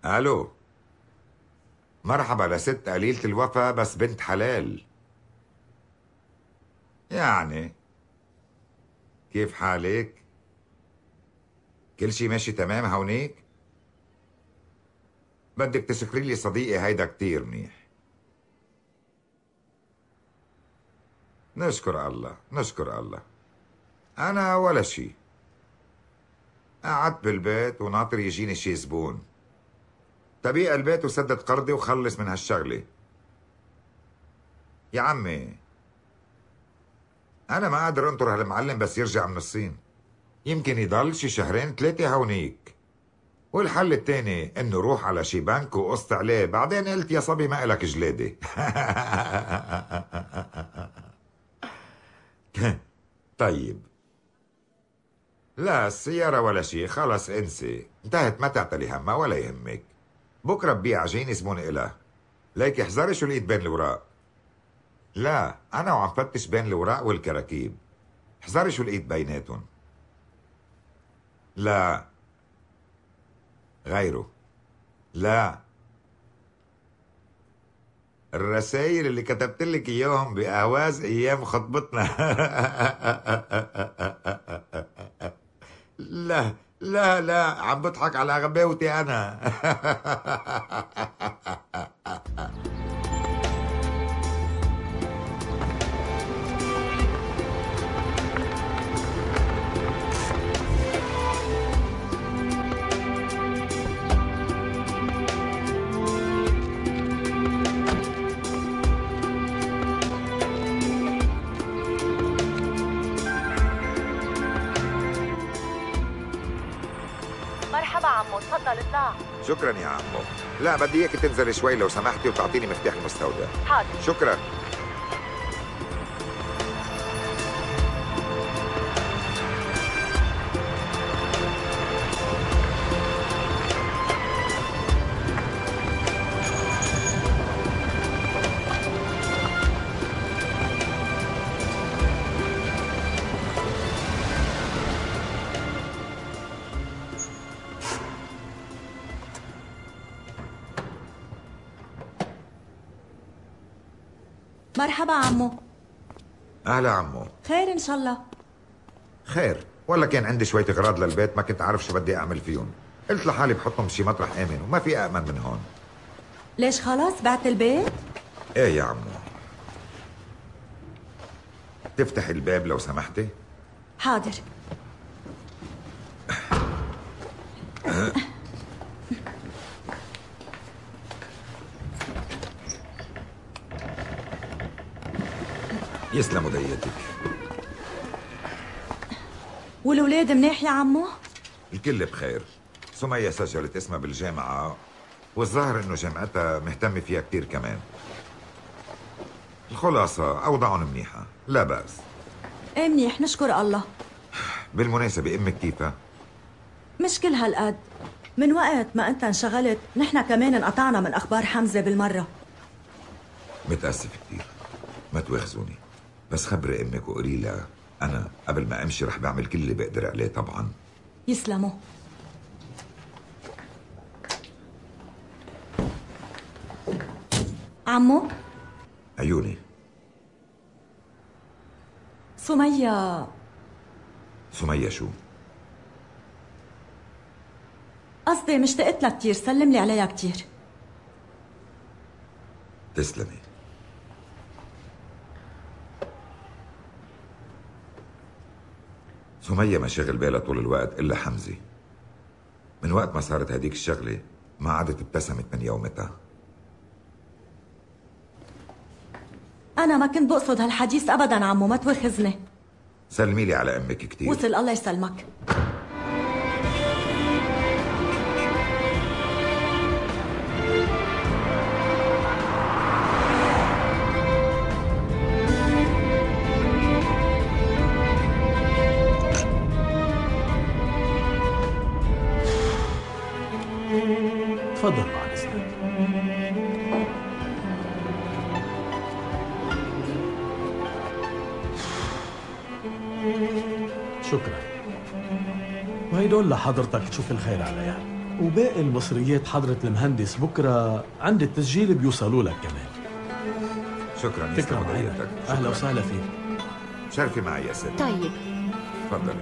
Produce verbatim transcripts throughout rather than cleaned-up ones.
الو. مرحبا لست قليلة الوفا بس بنت حلال. يعني كيف حالك؟ كل شي ماشي تمام هونيك؟ بدك تشكري لي صديقي هيدا كتير منيح. نشكر الله نشكر الله. أنا ولا شي، قعدت بالبيت وناطر يجيني شي زبون. تبيع البيت وسدد قرضي وخلص من هالشغلة. يا عمي أنا ما قادر أنطر هالمعلم بس يرجع من الصين. يمكن يضل شي شهرين ثلاثة هونيك. والحل التاني انه روح على شي بنك وقصت عليه. بعدين قلت يا صبي ما إلك جلادة. طيب لا السيارة ولا شي، خلص انسي انتهت، ما تعتلي همها ولا يهمك. بكرة ببيع عجيني زبون إلها. ليك احذري شو لقيت بين الوراق. لا أنا وعم فتش بين الوراق والكراكيب، احذري شو لقيت بيناتهم. لا غيره. لا الرسائل اللي كتبت لك اياهم بأهواز ايام خطبتنا. لا لا لا عم بضحك على غباوتي انا. مرحبا عمو، تفضل اطلع. شكرا يا عمو. لا بدي اياك تنزلي شوي لو سمحتي وتعطيني مفتاح المستودع. حاضر. شكرا. مرحبا عمو. اهلا عمو. خير ان شاء الله. خير، ولا كان عندي شوية اغراض للبيت ما كنت عارف شو بدي اعمل فيهم. قلت لحالي بحطهم بشي مطرح امن وما في امن من هون. ليش خلاص بعت البيت؟ ايه يا عمو. تفتحي الباب لو سمحتي؟ حاضر. يسلموا ديتك. والولاد منيح يا عمو؟ الكل بخير. سمية سجلت اسمها بالجامعة والظاهر انه جامعتها مهتمة فيها كتير كمان. الخلاصة اوضاعهم منيحة لا بأس. ايه منيح نشكر الله. بالمناسبة امك كيفها؟ مش كل هالقد. من وقت ما انت انشغلت نحن كمان انقطعنا من اخبار حمزة بالمرة. متأسف كتير، ما تواخذوني، بس خبري امك وقولي لها انا قبل ما امشي رح بعمل كل اللي بقدر عليه طبعا. يسلموا. عمو عيوني. سمية. سمية شو؟ قصدي مشتقت لها كتير، سلم لي عليها كتير. تسلمي. سمية ما شغل بالها طول الوقت إلا حمزة. من وقت ما صارت هديك الشغلة ما عادت ابتسمت من يومتها. أنا ما كنت بقصد هالحديث أبداً عمو، ما تواخذني. سلمي لي على أمك كتير. وصل الله يسلمك. تفضل مع اذنك. شكرا. وهيدول لحضرتك تشوف الخير عليها. وباقي المصريات حضرة المهندس بكرة عند التسجيل بيوصلوا لك كمان. شكرا فكرة يسلم معينة. وديتك. أهلا وسهلا فيك. شرفي معي يا ست. طيب تفضلي.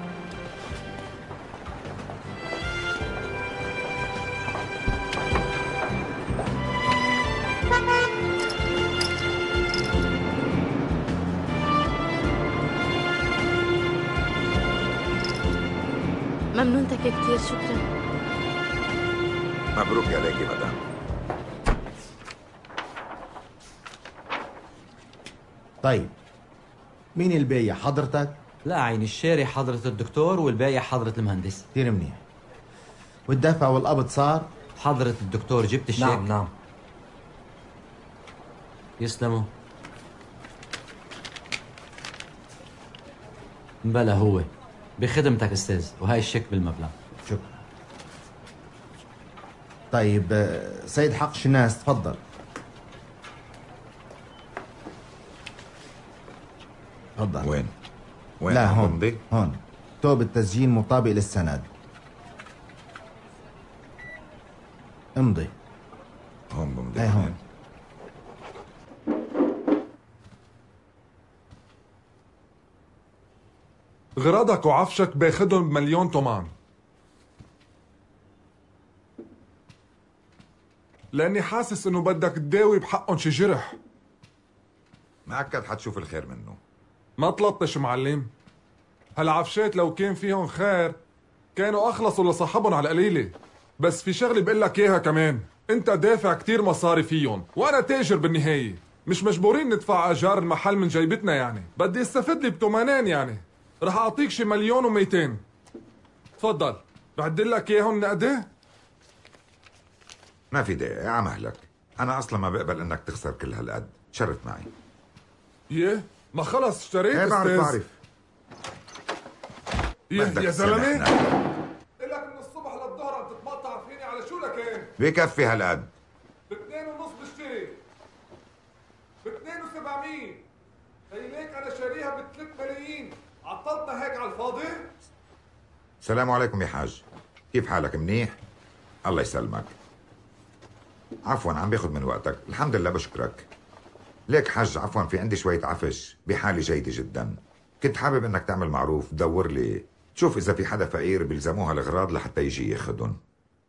ممنونتك كتير، شكرا. مبروك عليكي مدام. طيب مين البايع حضرتك؟ لا عين الشاري حضرة الدكتور والباقي حضرة المهندس. كثير منيح. والدفع والقبض صار؟ حضرة الدكتور جبت الشيك؟ نعم نعم. يسلموا. بلا هو بخدمتك استاذ، وهاي الشيك بالمبلغ. شكرا. طيب آه، سيد حق شناس تفضل. تفضل. وين؟ وين لا عم هون بمضي؟ هون كتب التسجيل مطابق للسند. امضي. هون بمضي. ايه هون. غراضك وعفشك باخدهم بمليون تومان، لاني حاسس انه بدك تداوي بحقهم شي جرح. مأكد حتشوف الخير منه. ما تلطش معلم، هالعفشات لو كان فيهم خير كانوا اخلصوا لصاحبهم على القليله. بس في شغله بقول لك اياها كمان، انت دافع كتير مصاري فيهم وانا تاجر بالنهايه، مش مجبورين ندفع اجار المحل من جيبتنا، يعني بدي استفد لي بتمانين، يعني رح اعطيك شي مليون وميتين. تفضل بعدل لك اياهم نقدي. ما في داعي عم اهلك، انا اصلا ما بقبل انك تخسر كل هالقد. شرف معي. يه ما خلص اشتريت. ايه بعرف استاذ. بعرف. يه بدك يا زلمه، تسامحنا. لك من الصبح للظهر عم تتمطع فيني، على شو لك ايه؟ بكفي هالقد. باثنين ونص بشتري، باثنين وسبعمية. هي ليك انا شاريها بثلاث ملايين، عطلتنا هيك على الفاضي؟ السلام عليكم يا حاج، كيف حالك؟ منيح؟ الله يسلمك. عفوا عم باخذ من وقتك، الحمد لله بشكرك. ليك حاج عفوا في عندي شوية عفش بحالة جيدة جدا، كنت حابب انك تعمل معروف تدور لي تشوف اذا في حدا فقير بيلزموها الاغراض لحتى يجي ياخذهم.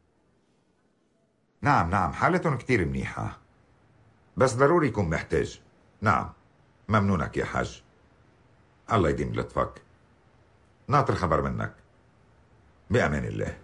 نعم نعم حالتهم كتير منيحة، بس ضروري يكون محتاج. نعم ممنونك يا حاج، الله يديم لطفك. ناطر خبر منك. بأمان الله.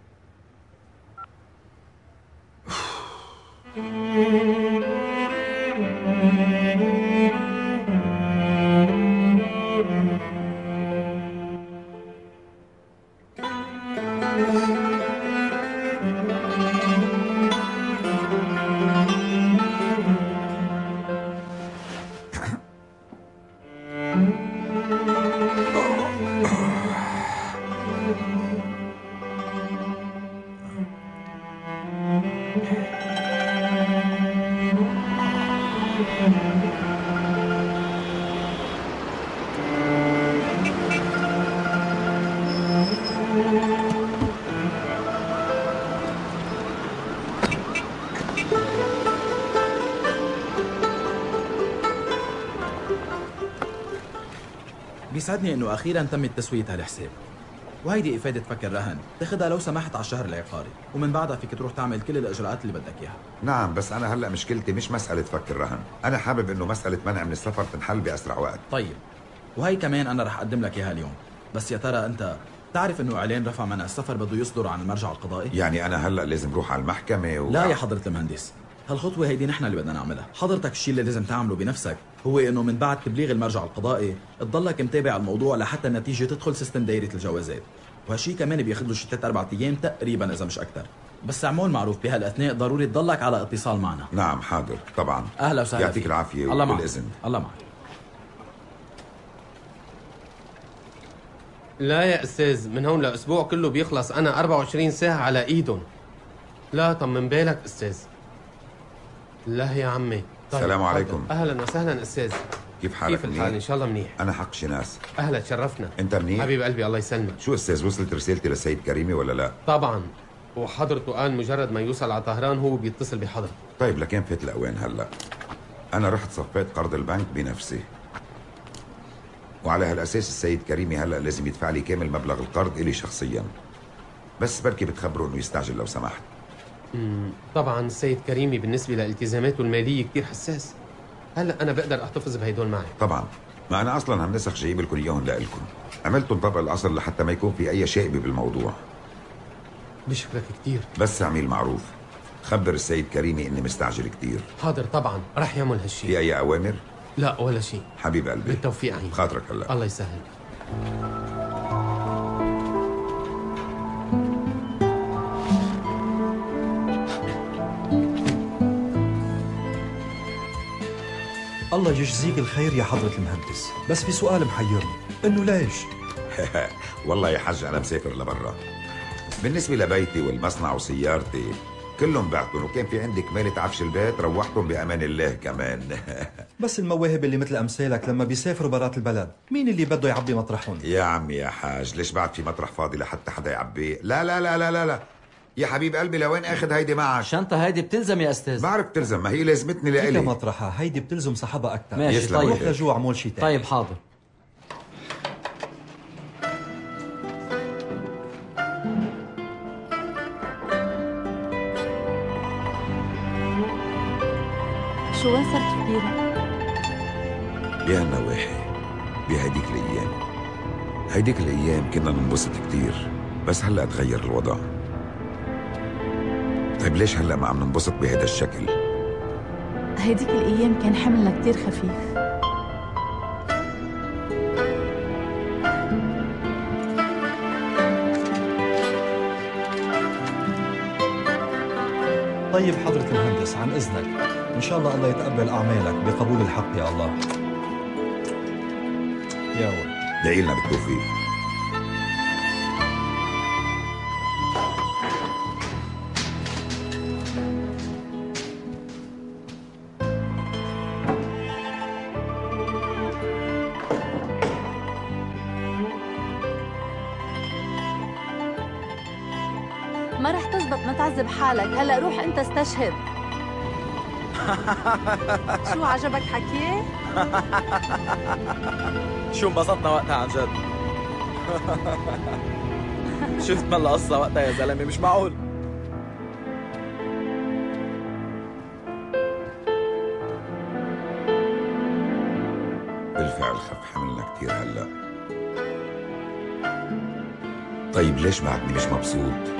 بيسعدني انه اخيرا تمت تسوية هالحساب، وهيدي افادة فك الرهن، تاخدها لو سمحت على الشهر العقاري، ومن بعدها فيك تروح تعمل كل الاجراءات اللي بدك اياها. نعم بس أنا هلأ مشكلتي مش مسألة فك الرهن، أنا حابب إنه مسألة منع من السفر تنحل بأسرع وقت. طيب وهي كمان انا رح اقدم لك اياها اليوم، بس يا ترى انت تعرف انه اعلان رفع منع السفر بده يصدر عن المرجع القضائي؟ يعني أنا هلأ لازم روح على المحكمة و... لا يا حضرة المهندس، هالخطوة هيدي نحن اللي بدنا نعملها. حضرتك الشيء اللي لازم تعمله بنفسك هو انه من بعد تبليغ المرجع القضائي تضلك متابع الموضوع لحتى النتيجة تدخل سيستم دايرة الجوازات، وهالشيء كمان بياخذ له شي ثلاث اربع ايام تقريبا اذا مش اكثر. بس اعمل معروف بهالاثناء ضروري تضلك على اتصال معنا. نعم حاضر طبعا. اهلا وسهلا يعطيك فيك. العافية الله معك. والإذن. الله معك. لا يا استاذ، من هون لاسبوع كله بيخلص، انا أربعة وعشرين ساعة على ايدهم. لا طمن بالك استاذ. لا يا عمي. طيب السلام عليكم. حضر. اهلا وسهلا استاذ. كيف حالك؟ كيف الحال؟ ان شاء الله منيح. أنا حق شناس. اهلا تشرفنا. أنت منيح؟ حبيب قلبي الله يسلمك. شو أستاذ وصلت رسالتي للسيد كريمي ولا لا؟ طبعا وحضرته قال مجرد ما يوصل على طهران هو بيتصل بحضرته. طيب لكن فات لوين هلا؟ انا رحت صفيت قرض البنك بنفسي، وعلى هالاساس السيد كريمي هلا لازم يدفع لي كامل مبلغ القرض الي شخصيا. بس بركي بتخبره انه يستعجل لو سمحت. امم طبعا السيد كريمي بالنسبه لالتزاماته الماليه كثير حساس. هلا انا بقدر احتفظ بهدول معي. طبعا، ما انا اصلا هالنسخ جايب لكم اياهم لكم، عملتهم طبق الاصل لحتى ما يكون في اي شائبه بالموضوع. بشكرك كثير. بس عميل معروف، خبر السيد كريمي اني مستعجل كثير. حاضر طبعا، رح يعمل هالشيء. في اي اوامر؟ لا ولا شيء حبيب قلبي. بالتوفيق عين. خاطرك هلا. الله يسهل. الله يجزيك الخير يا حضرة المهندس، بس في سؤال محيرني، انه ليش؟ والله يا حج انا مسافر لبرا. بالنسبة لبيتي والمصنع وسيارتي كلهم بعتهم، وكان في عندي كمالة عفش البيت روحتهم بأمان الله كمان. بس المواهب اللي مثل أمثالك لما بيسافروا برات البلد مين اللي بده يعبي مطرحهم؟ يا عمي يا حاج، ليش بعد في مطرح فاضي لحتى حدا يعبيه؟ لا لا لا لا لا لا يا حبيب قلبي، لوين اخذ هيدي معك؟ الشنطة هيدي بتلزم يا استاذ. بعرف بتلزم، ما هي لازمتني لإلي. هيك مطرحها، هيدي بتلزم صاحبها أكثر. ماشي طيب. روح لجوا اعمل شي تاني. طيب حاضر. شو وين صرت تفكيرك؟ بهالنواحي، بهديك الأيام هيديك الأيام كنا ننبسط كتير، بس هلأ تغير الوضع. طيب ليش هلأ ما عم ننبسط بهذا الشكل؟ هيديك الأيام كان حملنا كتير خفيف. طيب حضرة المهندس عن إذنك، إن شاء الله الله يتقبل أعمالك بقبول الحق يا الله. يا ولد دعي لنا بالتوفيق. ما رح تزبط، ما تعذب حالك، هلا روح انت استشهد. شو عجبك حكيه؟ شو انبسطنا وقتها عن جد. شفت من القصة وقتها يا زلمة، مش معقول. بالفعل خف حملنا كتير هلا. طيب ليش بعدني مش مبسوط؟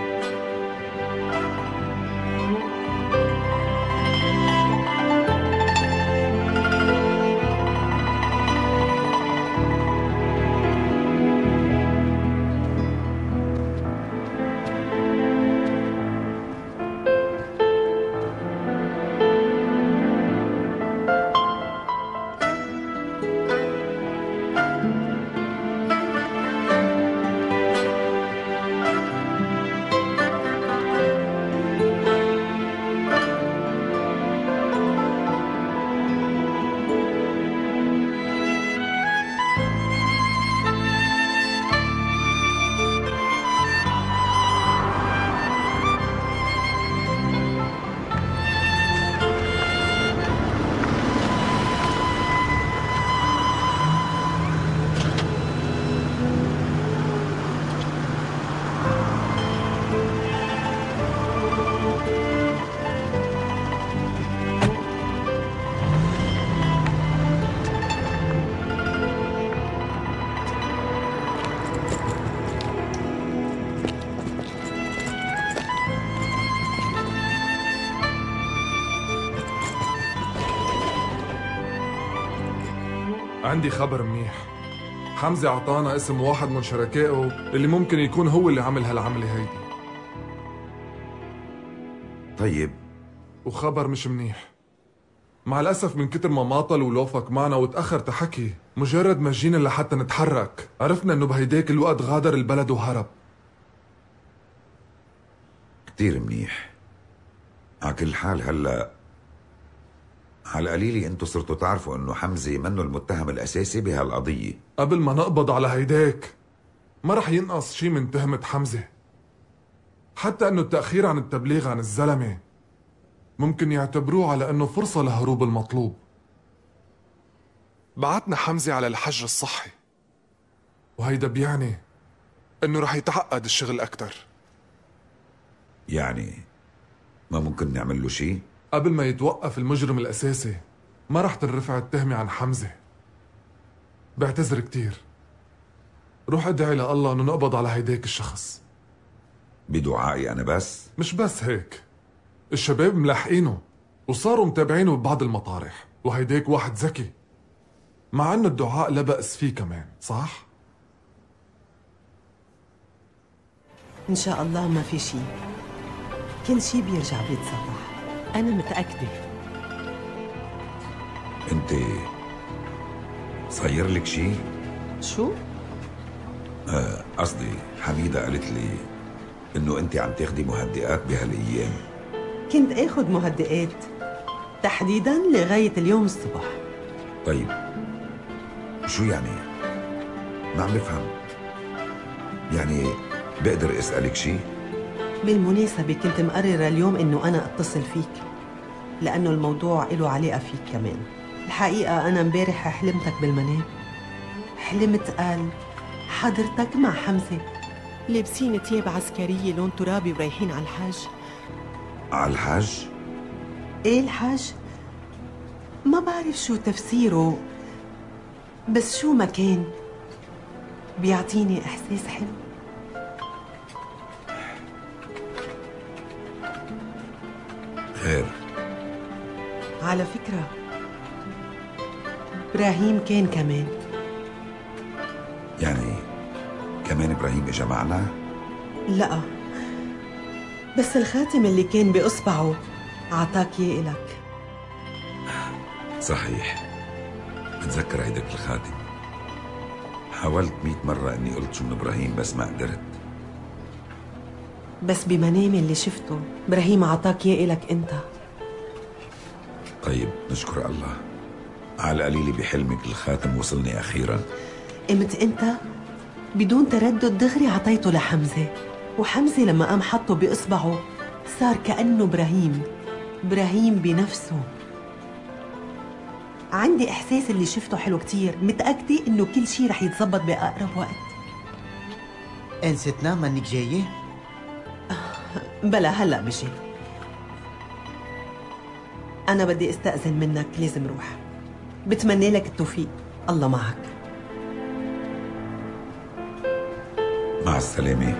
عندي خبر منيح. حمزة عطانا اسم واحد من شركائه اللي ممكن يكون هو اللي عمل هالعملة هيدي. طيب. وخبر مش منيح. مع الأسف من كتر ما ماطل ولوفك معنا وتأخر تحكي، مجرد ما جينا لحتى نتحرك عرفنا انه بهيداك الوقت غادر البلد وهرب. كتير منيح. على كل حال هلا على القليلة انتو صرتوا تعرفوا انه حمزة منه المتهم الاساسي بهالقضية. قبل ما نقبض على هيداك ما رح ينقص شي من تهمة حمزة. حتى انه التأخير عن التبليغ عن الزلمة ممكن يعتبروه على انه فرصة لهروب المطلوب. بعتنا حمزة على الحج الصحي، وهيدا بيعني انه رح يتعقد الشغل اكتر. يعني ما ممكن نعمل له شيء؟ قبل ما يتوقف المجرم الاساسي ما رح تنرفع التهمة عن حمزة. بعتذر كتير، روح ادعي لله انه نقبض على هيداك الشخص. بدعائي انا بس؟ مش بس هيك، الشباب ملاحقينه وصاروا متابعينه ببعض المطارح، وهيداك واحد ذكي، مع انه الدعاء لا بأس فيه كمان، صح؟ إن شاء الله ما في شيء، كل شيء بيرجع بيتصلح، أنا متأكدة. انت صاير لك شيء؟ شو؟ آه قصدي حميدة قالت لي انه انت عم تاخدي مهدئات بهالايام. كنت آخذ مهدئات تحديدا لغاية اليوم الصبح. طيب شو يعني؟ ما عم بفهم. يعني بقدر اسألك شيء؟ بالمناسبة كنت مقررة اليوم إنه أنا أتصل فيك، لأنه الموضوع له علاقة فيك كمان. الحقيقة أنا امبارح حلمتك بالمنام. حلمت قال حضرتك مع حمزة لابسين ثياب عسكرية لون ترابي ورايحين على الحاج. على الحاج؟ ايه الحاج؟ ما بعرف شو تفسيره، بس شو ما كان بيعطيني إحساس حلو. خير. على فكرة إبراهيم كان كمان. يعني كمان إبراهيم إجا معنا؟ لا، بس الخاتم اللي كان بإصبعه عطاك إياه إلك. صحيح، بتذكر هيداك الخاتم. حاولت مئة مرة إني قلت شو من إبراهيم بس ما قدرت. بس بمنامي اللي شفته إبراهيم عطاك إياه إلك أنت. طيب نشكر الله، على القليل بحلمك الخاتم وصلني أخيرا. قمت أنت بدون تردد دغري عطيته لحمزة، وحمزة لما قام حطه بإصبعه صار كأنه إبراهيم، إبراهيم بنفسه. عندي إحساس اللي شفته حلو كتير، متأكدة إنه كل شي رح يتزبط بأقرب وقت. أنستنا منك جاية؟ بلا هلأ بجي. أنا بدي استأذن منك، لازم روح. بتمنى لك التوفيق، الله معك. مع السلامة.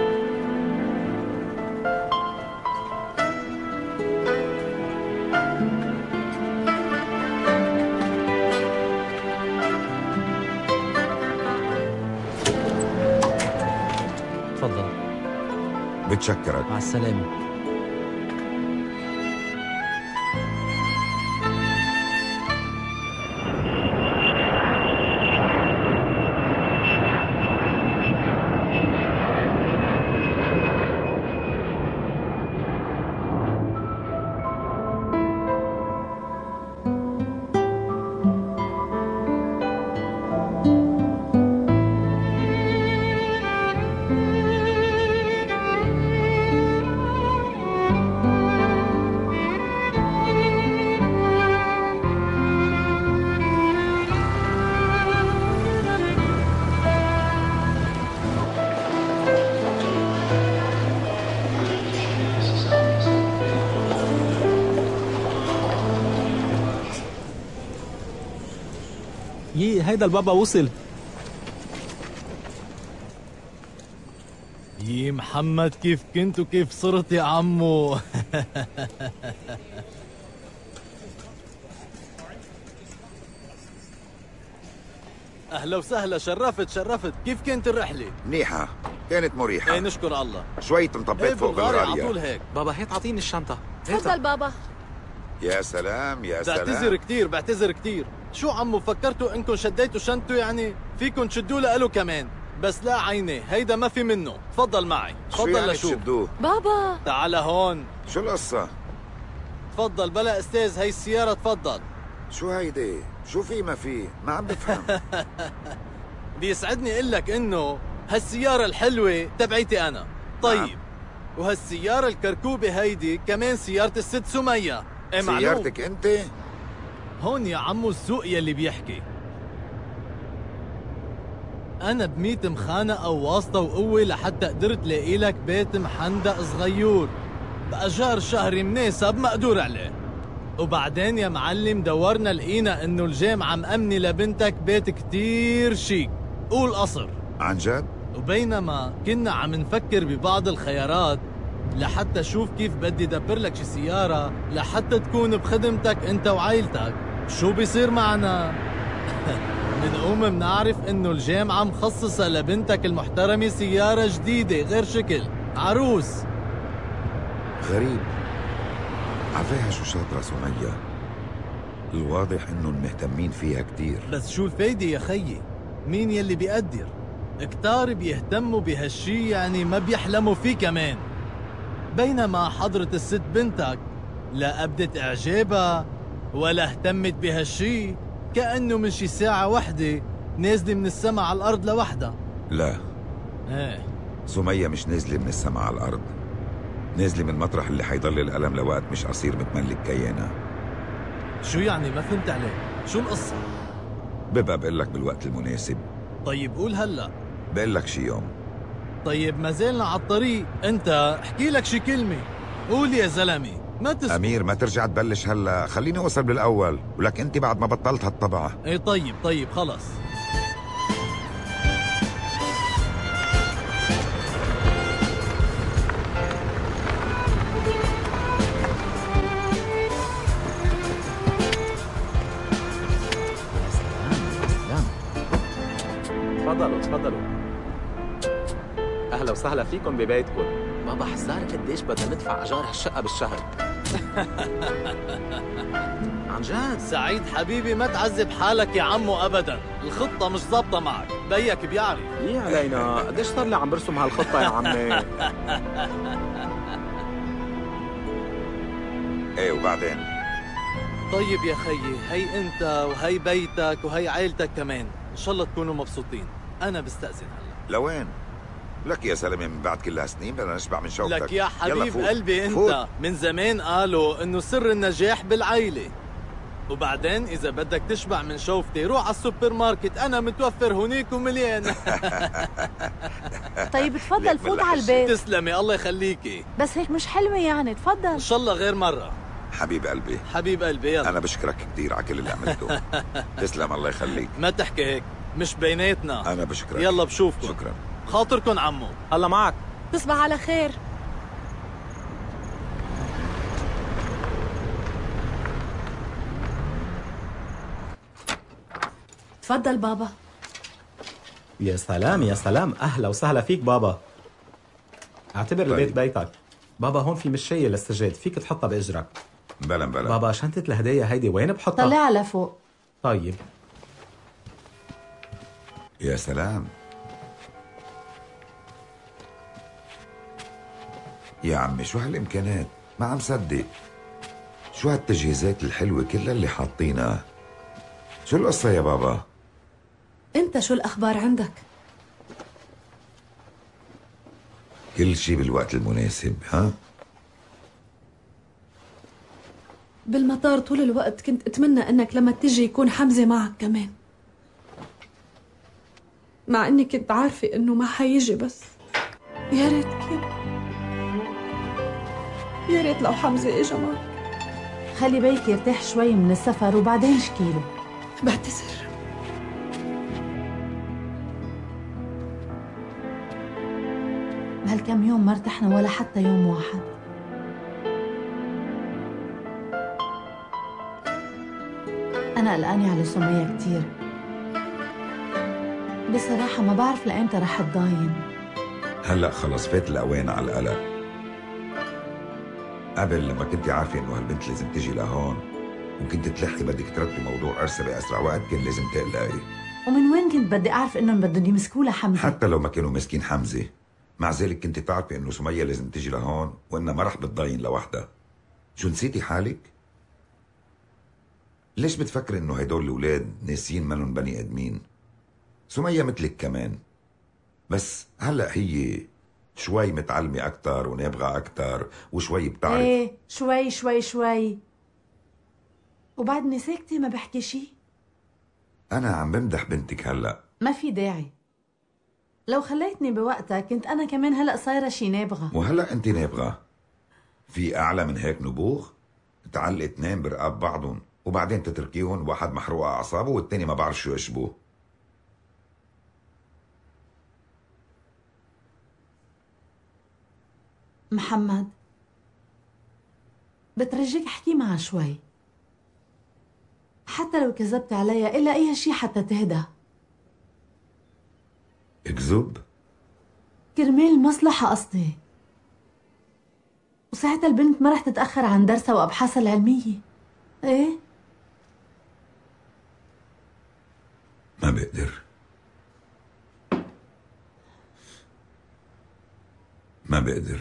تفضل. بتشكرك. مع السلامة. يي هيدا البابا وصل. يي محمد كيف كنت وكيف صرت يا عمو؟ اهلا وسهلا، شرفت شرفت. كيف كانت الرحلة؟ منيحة، كانت مريحة. ايه نشكر الله. شوي انطبيت ايه فوق بالغالي على طول بالغالية. هيك. بابا هيك اعطيني الشنطة. تفضل بابا. يا سلام يا سلام. بعتذر كتير بعتذر كتير. شو عمو فكرتوا انكم شديتوا شنطته؟ يعني فيكم تشدوه لإله كمان، بس لا عيني، هيدا ما في منه. تفضل معي. شو تفضل يعني لشوف. تشدوه؟ بابا تعال هون. شو القصة؟ تفضل. بلا استاذ، هي السيارة. تفضل. شو هيدي؟ شو في ما في؟ ما عم بفهم. بيسعدني اقول لك انه هالسيارة الحلوة تبعيتي انا. طيب نعم. وهالسيارة الكركوبة هيدي كمان سيارة الست سمية. ايه معلوم؟ سيارتك انت؟ هون يا عمو السوق يلي بيحكي. أنا بميت مخانقة وواسطة وقوة لحتى قدرت لاقي لك بيت محندق صغيور بأجار شهري مناسب مقدور عليه. وبعدين يا معلم دورنا لقينا إنه الجامعة مأمنة لبنتك بيت كتير شيك، قول قصر. عن جد؟ وبينما كنا عم نفكر ببعض الخيارات لحتى شوف كيف بدي دبر لك شي سيارة لحتى تكون بخدمتك انت وعائلتك، شو بيصير معنا؟ منقوم منعرف انه الجامعة مخصصة لبنتك المحترمة سيارة جديدة غير شكل، عروس. غريب، عفاها شو شاطرة سمية، الواضح انهم مهتمين فيها كتير. بس شو الفايدة يا خيي؟ مين يلي بيقدر؟ كتار بيهتموا بهالشي يعني ما بيحلموا فيه كمان. بينما حضرة الست بنتك لا أبدت إعجابها ولا اهتمت بهالشي، كأنه من شي ساعة وحدة نازلة من السما على الأرض لوحدها. لا ايه سمية مش نازلة من السما على الأرض، نازلة من مطرح اللي حيضل الألم لوقت مش قصير بتملك كيانها. شو يعني؟ ما فهمت عليك، شو القصة؟ ببقى بقول لك بالوقت المناسب. طيب قول هلأ. بقول لك شي يوم. طيب ما زلنا على الطريق، انت احكي لك شي كلمة، قول يا زلمة ما تسكت. أمير ما ترجع تبلش هلا، خليني أوصل بالأول، ولك أنت بعد ما بطلت هالطبعة. ايه طيب طيب خلص. تفضلوا تفضلوا، اهلا وسهلا فيكم ببيتكم. بابا حسان قديش بدنا ندفع اجار هالشقه بالشهر؟ عن جد سعيد حبيبي ما تعذب حالك يا عمو ابدا، الخطه مش ظابطه معك، بيك بيعرف. ايه علينا، قديش صار لي عم برسم هالخطه يا عمي؟ ايه وبعدين؟ طيب يا خيي، هي انت وهي بيتك وهي عائلتك كمان، ان شاء الله تكونوا مبسوطين. انا بستأذن هلا. لوين؟ لك يا سلامة من بعد كل هالسنين بدنا نشبع من شوقتك. لك يا حبيب قلبي انت فوت. من زمان قالوا انه سر النجاح بالعيلة. وبعدين اذا بدك تشبع من شوفتي روح على السوبر ماركت، انا متوفر هونيك ومليان. طيب تفضل فوت على البيت. تسلمي الله يخليكي. بس هيك مش حلوة يعني، تفضل. ان شاء الله غير مرة. حبيب قلبي حبيب قلبي يلا. أنا بشكرك كثير على كل اللي عملته. تسلم الله يخليك. ما تحكي هيك، مش بيناتنا. أنا بشكرك. يلا بشوفكم. شكرا. خاطركم عمو. الله معك. تصبح على خير. تفضل بابا. يا سلام يا سلام، اهلا وسهلا فيك بابا. اعتبر طيب. البيت بيتك. بابا هون في مشية للسجاد، فيك تحطها باجرك. بلا بلا. بابا شنطة الهدايا هيدي وين بحطها؟ طلعها لفوق. طيب. يا سلام يا عمي، شو هالامكانات؟ ما عم صدق. شو هالتجهيزات الحلوة كلها اللي حاطينها؟ شو القصة يا بابا؟ انت شو الاخبار عندك؟ كل شي بالوقت المناسب. ها؟ بالمطار طول الوقت كنت اتمنى انك لما تجي يكون حمزة معك كمان، مع اني كنت عارفة انه ما حيجي، بس يا ريت كان، يا ريت لو حمزة اجا معك. خلي بيك يرتاح شوي من السفر وبعدين شكيله. بعتذر. بهالكم يوم ما ارتحنا ولا حتى يوم واحد. أنا قلقانة على سمية كتير بصراحة، ما بعرف لأيمتى رح تضاين. هلأ خلص فات الأوان على القلق. قبل لما كنت عارفة إنه هالبنت لازم تجي لهون وكنت تلحقي بدك ترتبي موضوع عرسها بأسرع وقت، كان لازم تقلقي. ومن وين كنت بدي أعرف إنهم بدهم يمسكوا لها حمزة؟ حتى لو ما كانوا ماسكين حمزة، مع ذلك كنت تعرفي إنه سمية لازم تجي لهون وإنها ما رح بتضاين لوحدها. شو نسيتي حالك؟ ليش بتفكري إنه هدول الأولاد ناسيين منهم بني آدمين؟ سمية مثلك كمان، بس هلأ هي شوي متعلمة أكتر ونابغة أكتر وشوي بتعرف. ايه شوي شوي شوي وبعدني ساكتة ما بحكي شي. أنا عم بمدح بنتك هلأ. ما في داعي، لو خليتني بوقتها كنت أنا كمان هلأ صايرة شي نابغة. وهلأ أنت نابغة. في أعلى من هيك نبوغ؟ تعلق اثنين برقاب بعضهم وبعدين تتركيهم، واحد محروقة أعصابه والتاني ما بعرف شو يشبه. محمد بترجيك احكي معها شوي، حتى لو كذبت عليها إلا أي شي حتى تهدى. اكذب؟ كرمال المصلحة قصدي، وساعتها البنت ما رح تتأخر عن درسها وأبحاثها العلمية. إيه؟ ما بقدر ما بقدر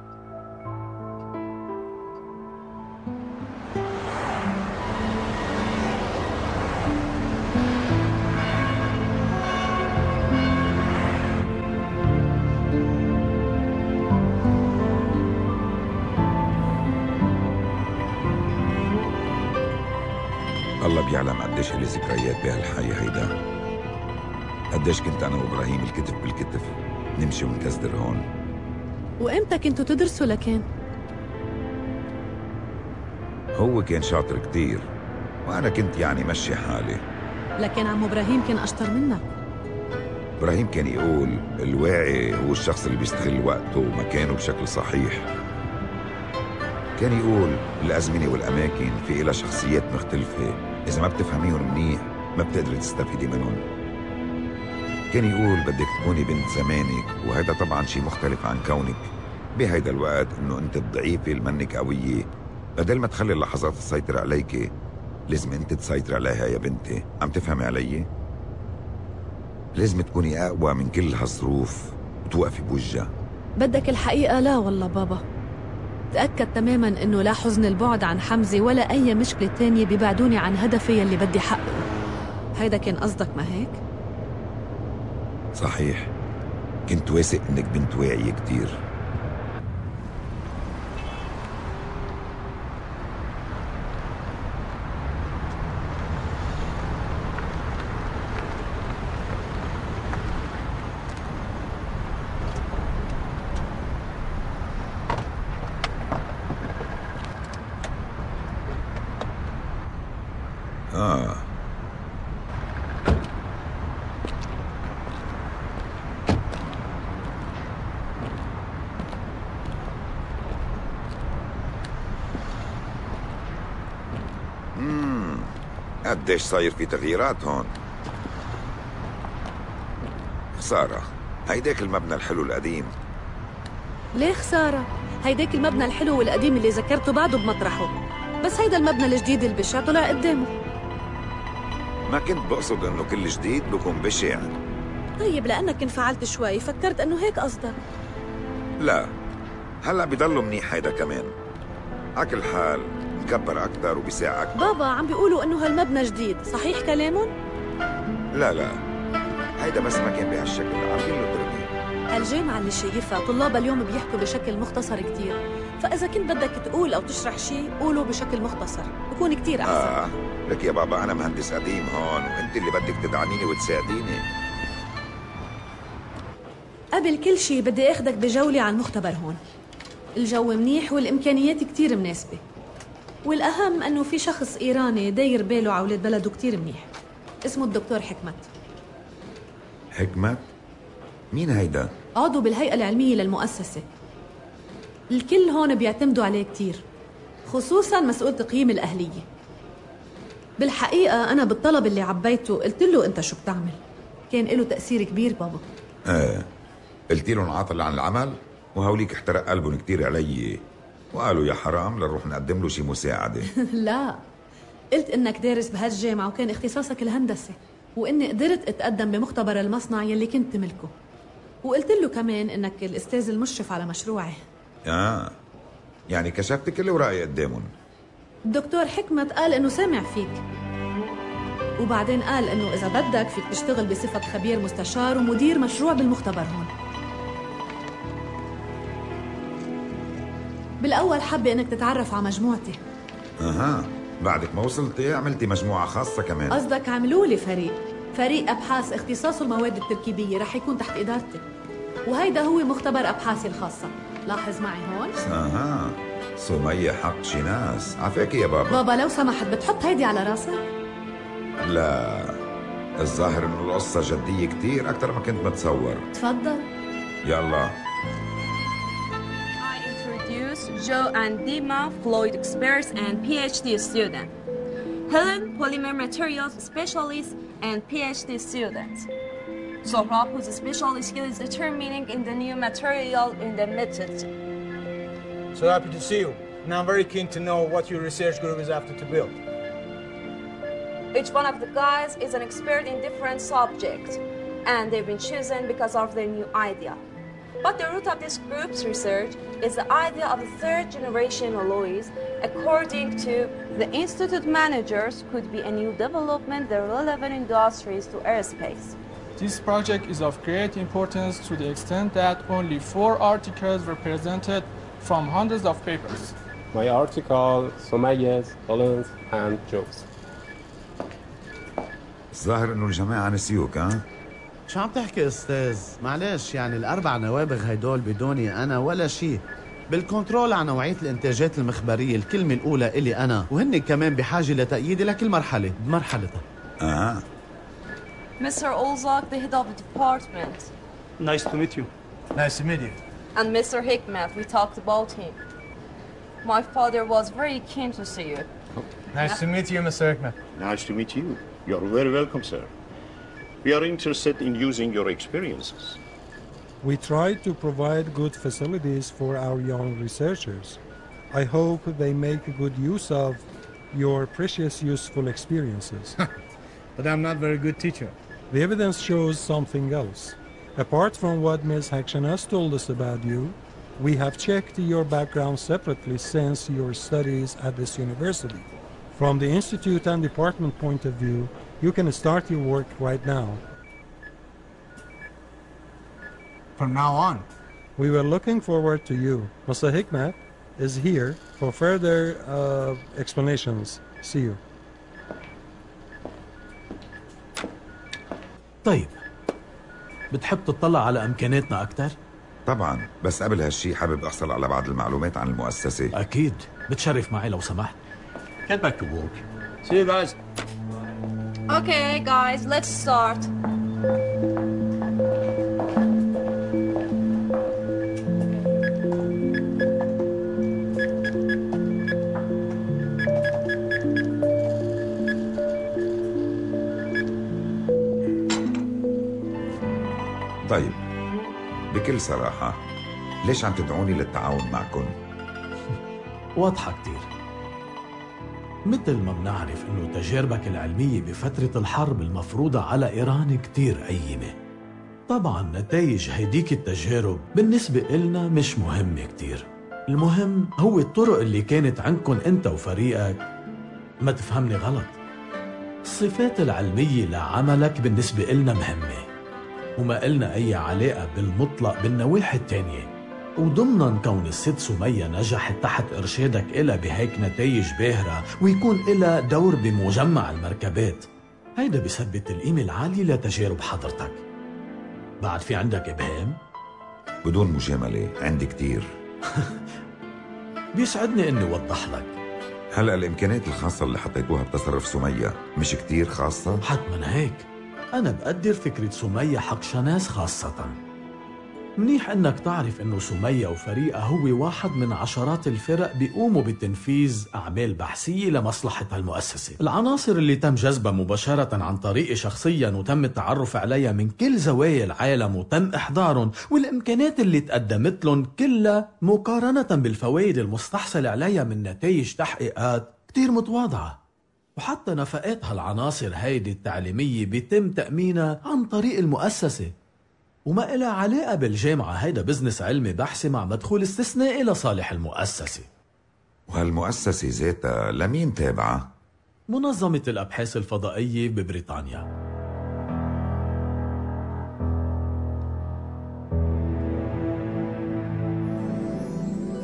الله بيعلم قديش لي ذكريات بهالحي هيدا. قديش كنت انا وابراهيم الكتف بالكتف نمشي ونكزدر هون. وامتى كنتوا تدرسوا لكن؟ هو كان شاطر كتير وانا كنت يعني مشي حالي. لكن عمو ابراهيم كان اشطر منك. ابراهيم كان يقول الواعي هو الشخص اللي بيستغل وقته ومكانه بشكل صحيح. كان يقول الازمنه والاماكن في إلها شخصيات مختلفه، اذا ما بتفهميهم منيح ما بتقدري تستفيدي منهم. كان يقول بدك تكوني بنت زمانك، وهذا طبعا شيء مختلف عن كونك بهيدا الوقت انه انت الضعيفه اللي منك قويه. بدل ما تخلي اللحظات تسيطر عليك لازم انت تسيطر عليها يا بنتي. عم تفهمي علي؟ لازم تكوني اقوى من كل هالظروف وتوقفي بوجهها. بدك الحقيقة لا والله بابا، تأكد تماما انه لا حزن البعد عن حمزة ولا اي مشكلة تانية بيبعدوني عن هدفي اللي بدي حققه. هيدا كان قصدك ما هيك؟ صحيح، كنت واثق انك بنت واعية كتير. آه مم. قديش صاير في تغييرات هون. خسارة هيداك المبنى الحلو القديم. ليه خسارة؟ هيداك المبنى الحلو والقديم اللي ذكرته بعده بمطرحه، بس هيدا المبنى الجديد البشع طلع قدامه. ما كنت بقصد انه كل جديد بكون بشع. طيب لأنك انفعلت شوي فكرت انه هيك قصدك. لا، هلا بضله منيح هيدا كمان. عكل حال مكبر اكتر وبيساع اكتر. بابا عم بيقولوا انه هالمبنى جديد، صحيح كلامهم؟ لا لا، هيدا بس ما كان بهالشكل، عاملين له ترميم. الجامعة اللي شايفها طلابها اليوم بيحكوا بشكل مختصر كتير، فإذا كنت بدك تقول أو تشرح شيء قوله بشكل مختصر، بكون كتير أحسن. آه لك يا بابا أنا مهندس قديم هون وأنت اللي بدك تدعميني وتساعديني. قبل كل شيء بدي أخدك بجولة على المختبر هون. الجو منيح والإمكانيات كتير مناسبة، والأهم أنه في شخص إيراني داير باله على ولاد بلده كتير منيح، اسمه الدكتور حكمت. حكمت؟ مين هيدا؟ عضو بالهيئة العلمية للمؤسسة. الكل هون بيعتمدوا عليه كتير، خصوصاً مسؤول تقييم الأهلية. بالحقيقة أنا بالطلب اللي عبيته قلت له أنت شو بتعمل، كان له تأثير كبير بابا. ايه قلتي لهم عاطل عن العمل؟ وهوليك احترق قلبهم كتير علي وقالوا يا حرام لنروح نقدم له شي مساعدة. لا، قلت إنك دارس بهالجامعة وكان اختصاصك الهندسة، وإني قدرت أتقدم بمختبر المصنع يلي كنت تملكه، وقلت له كمان إنك الأستاذ المشرف على مشروعي. آه يعني كشفت كل ورقي قدامهم. الدكتور حكمت قال إنه سامع فيك، وبعدين قال إنه إذا بدك فيك تشتغل بصفة خبير مستشار ومدير مشروع بالمختبر هون. بالأول حابة إنك تتعرف على مجموعتي. اها، بعدك ما وصلتي عملتي مجموعة خاصة كمان. قصدك عملوا لي فريق فريق أبحاث اختصاصه المواد التركيبية رح يكون تحت إدارتي، وهيدا هو مختبر أبحاثي الخاصة. لاحظ معي هون. اها، سمية حق شناس، عفاكي يا بابا. بابا لو سمحت بتحط هيدي على راسك؟ لا، الظاهر انه القصة جدية كتير أكتر ما كنت متصور. تفضل. يلا. I introduce Joe and Dima, Floyd experts and PhD student. Helen, polymer materials specialist and PhD student. Sohrab, whose special skill is determining in the new material in the method. So happy to see you. And I'm very keen to know what your research group is after to build. Each one of the guys is an expert in different subjects, and they've been chosen because of their new idea. But the root of this group's research is the idea of the third generation alloys. According to the institute managers, could be a new development that relevant industries to aerospace. This project is of great importance to the extent that only four articles were presented from hundreds of papers. My article, Sumayya's, Helen's, and Joe's. الظاهر انه الجماعة نسيوك. ها؟ شو عم تحكي استاذ؟ معلش يعني الاربع نوابغ هيدول بدوني انا ولا شيء. بالكنترول على نوعية الانتاجات المخبرية الكلمة الأولى إلي أنا، وهن كمان بحاجة لتأييدي لكل مرحلة بمرحلتها. آه. Mister Olzak, the head of the department. Nice to meet you. Nice to meet you. And Mister Hikmet, we talked about him. My father was very keen to see you. Nice to meet you, Mister Hikmet. Nice to meet you. You're very welcome, sir. We are interested in using your experiences. We try to provide good facilities for our young researchers. I hope they make good use of your precious useful experiences. But I'm not a very good teacher. The evidence shows something else. Apart from what Miz Hakshanas told us about you, we have checked your background separately since your studies at this university. From the institute and department point of view, you can start your work right now. From now on? We were looking forward to you. Mister Hikmet is here for further uh, explanations. See you. طيب، بتحب تطلع على إمكاناتنا أكثر؟ طبعا، بس قبل هالشي حابب أحصل على بعض المعلومات عن المؤسسة. أكيد، بتشرف معي لو سمحت. Get back to work. See you guys. Okay, guys, let's start. طيب، بكل صراحة، ليش عم تدعوني للتعاون معكم؟ واضحة كتير. مثل ما بنعرف انه تجاربك العلمية بفترة الحرب المفروضة على ايران كتير قيمة. طبعا نتائج هيديك التجارب بالنسبة إلنا مش مهمة كتير. المهم هو الطرق اللي كانت عندكم انت وفريقك. ما تفهمني غلط، الصفات العلمية لعملك بالنسبة إلنا مهمة، وما إلنا أي علاقة بالمطلق بالنواحي التانية. وضمنا كون الست سمية نجحت تحت إرشادك إلها بهيك نتائج باهرة، ويكون إلها دور بمجمع المركبات، هيدا بيثبت القيمة العالية لتجارب حضرتك. بعد في عندك إبهام؟ بدون مجاملة عندي كتير. بيسعدني إني أوضح لك. هلأ الإمكانيات الخاصة اللي حطيتوها بتصرف سمية مش كتير خاصة؟ حتما هيك. أنا بقدر فكرة سمية حق شناس خاصة. منيح انك تعرف انه سمية وفريقها هو واحد من عشرات الفرق بيقوموا بتنفيذ اعمال بحثية لمصلحة المؤسسة. العناصر اللي تم جذبها مباشرة عن طريقي شخصيا وتم التعرف عليها من كل زوايا العالم وتم احضارهم، والامكانات اللي تقدمت لهم كلها مقارنة بالفوائد المستحصلة عليها من نتائج تحقيقات كتير متواضعة. وحتى نفقات هالعناصر هيدي التعليمية بيتم تأمينها عن طريق المؤسسة، وما إلها علاقة بالجامعة. هيدا بزنس علمي بحثي مع مدخول استثنائي لصالح المؤسسة. وهالمؤسسة ذاتها لمين تابعة؟ منظمة الأبحاث الفضائية ببريطانيا.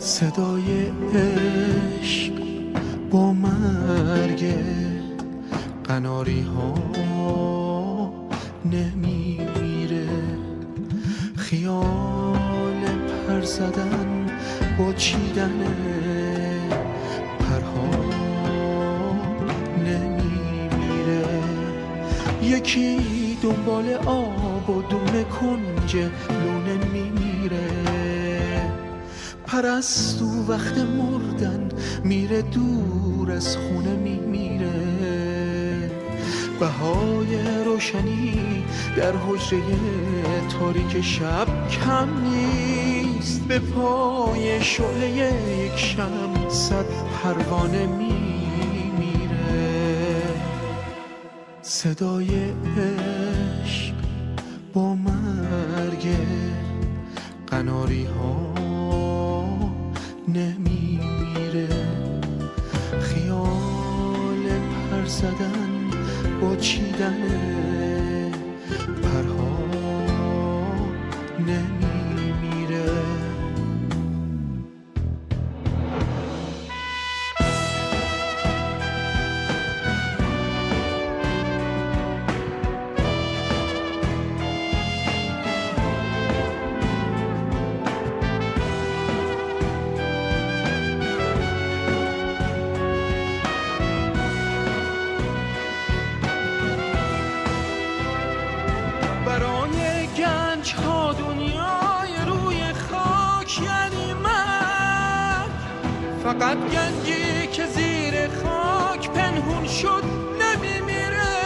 صدای عشق با مرگ قناری ها نمیمیره، خیال پر زدن با چیدن پرها نمیمیره. یکی دنبال آب و دونه کنج لونه میمیره، پرستو وقت مردن میره دور از خونه میمیره. بهای روشنی در حجره تاریک شب کم نیست، به پای شعله یک شمع صد پروانه میمیره. صدای عشق با مرگ قناری ها نمیمیره، خیال پر زدن با چیدن پرها نمیمیره. فقط گنجی که زیر خاک پنهون شد نمیمیره.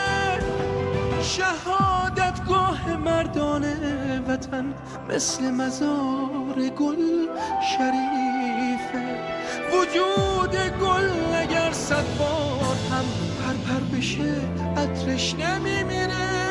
شهادتگاه مردان وطن مثل مزار گل شریفه، وجود گل اگر صد بار هم پر پر بشه عطرش نمیمیره.